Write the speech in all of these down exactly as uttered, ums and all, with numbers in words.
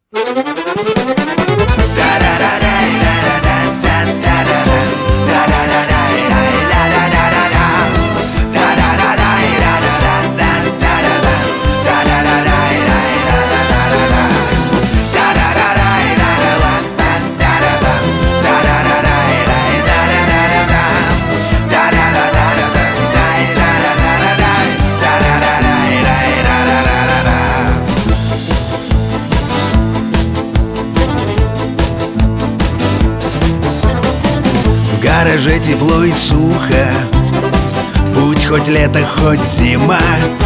В гараже тепло и сухо, будь хоть лето, хоть зима.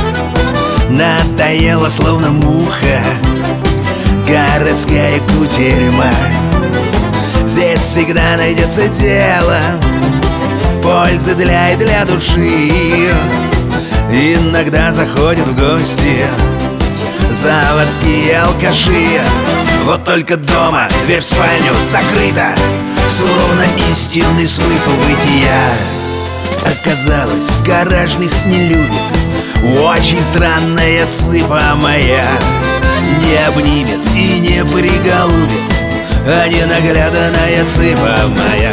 Надоела словно муха городская кутерьма. Здесь всегда найдется дело, пользы для и для души. Иногда заходят в гости заводские алкаши. Вот только дома дверь в спальню закрыта, словно истинный смысл бытия. Оказалось, гаражных не любит очень странная цыпа моя. Не обнимет и не приголубит, а ненаглядная цыпа моя.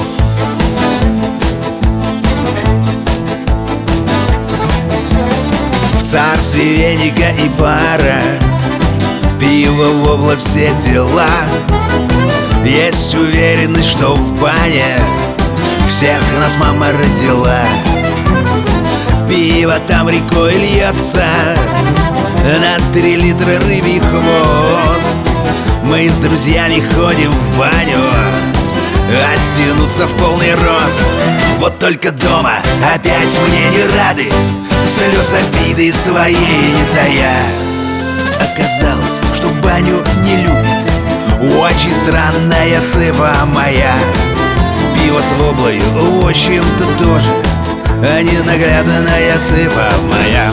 В царстве веника и пара, пиво, вобла, все дела. Есть уверенность, что в бане всех нас мама родила. Пиво там рекой льется на три литра рыбий хвост. Мы с друзьями ходим в баню оттянуться в полный рост. Вот только дома опять мне не рады, слез обиды своей не тая. Оказалось, что баню не любит очень странная цыпа моя. Пиво с воблою, в общем-то, тоже, а ненаглядная цыпа моя.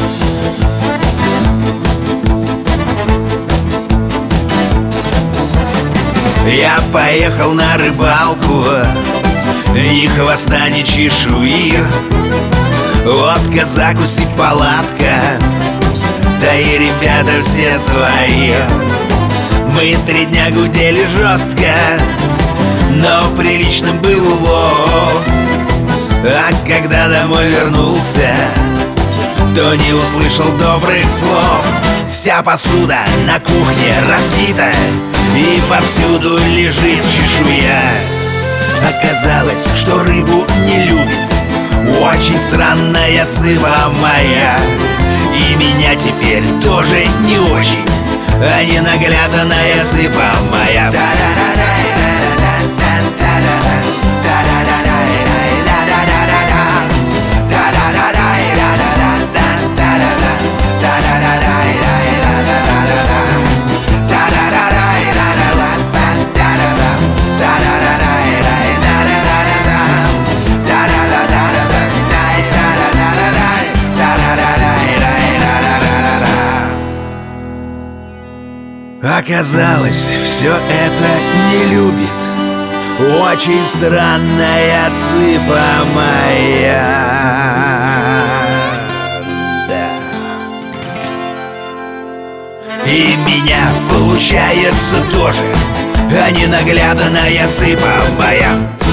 Я поехал на рыбалку, ни хвоста, ни чешуи. Водка, закуси, палатка, да и ребята все свои. Мы три дня гудели жестко, но приличным был улов. А когда домой вернулся, то не услышал добрых слов. Вся посуда на кухне разбита, и повсюду лежит чешуя. Оказалось, что рыбу не любит очень странная цыпа моя. И меня теперь тоже не очень, а ненаглядная цыпа моя. Оказалось, все это не любит очень странная цыпа моя. Да. И меня получается тоже, а ненаглядная цыпа моя.